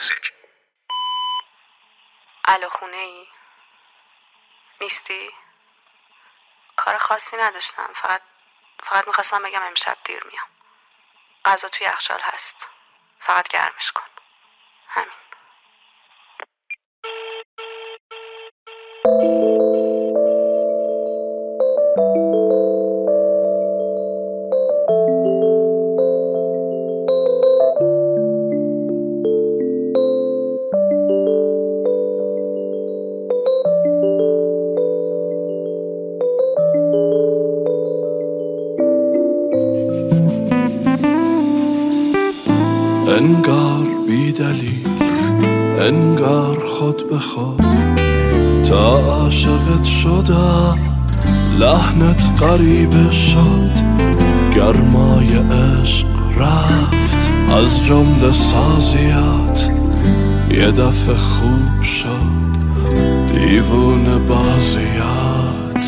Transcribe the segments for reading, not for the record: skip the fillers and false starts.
مسیج. الو، خونه ای؟ نیستی؟ کار خاصی نداشتم، فقط میخواستم بگم امشب دیر میام. غذا توی یخچال هست، فقط گرمش کن. همین. انگار بی دلیل، انگار خود به خود تا عاشقت شدم، لحنت غریبه شد، گرمای عشق رفت از جمله سازیات، یه دفعه خوب شد دیوونه بازیات.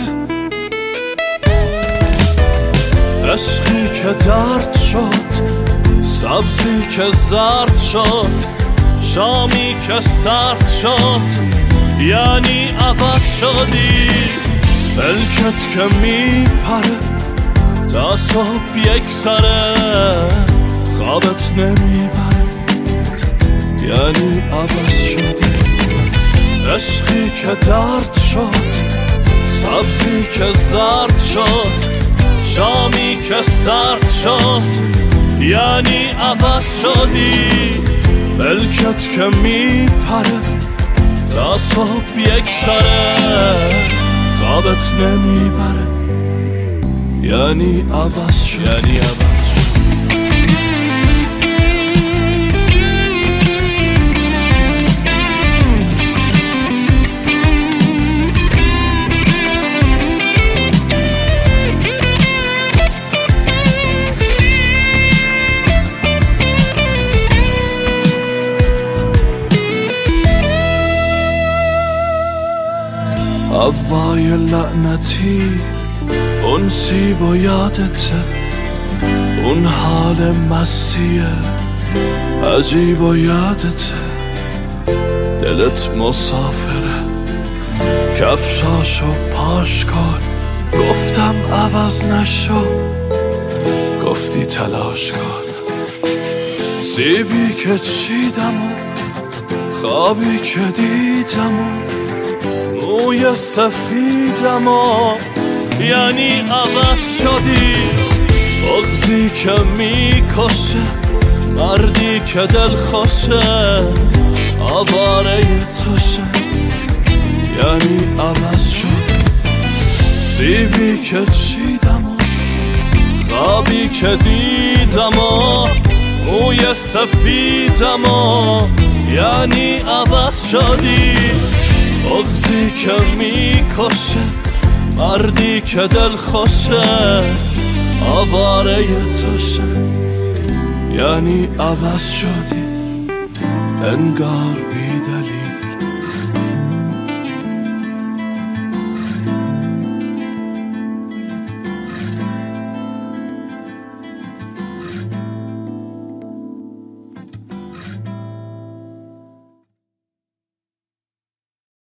عشقی که درد شد، سبزی که زرد شد، شامی که سرد شد، یعنی عوض شدی. ملکت که میپره تا صبح یک سره، خوابت نمیبره یعنی عوض شدی. عشقی که درد شد، سبزی که زرد شد، شامی که سرد شد، یعنی عوض شدی. ملکت که میپره تا صبح یک سره، خوابت نمیبره یعنی عوض شدی. هوای لعنتی، اون سیب و یادته، اون حال مستیه عجیب و یادته. دلت مسافره، کفشاشو پاش کن، گفتم عوض نشو، گفتی تلاش کن. سیبی که چیدم و خوابی که دیدم و موی سفیدم و یعنی عوض شدی. بغضی که میکشه، مردی که دل خوشه، آواره توشه یعنی عوض شدی. سیبی که چیدم و خوابی که دیدم و موی سفیدم و یعنی عوض شدی. بغضی که میکشه، مردی که دل خوشه، آواره توشه یعنی عوض شدی. انگار بی